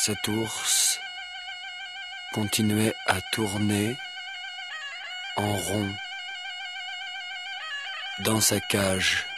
cet ours continuait à tourner en rond dans sa cage.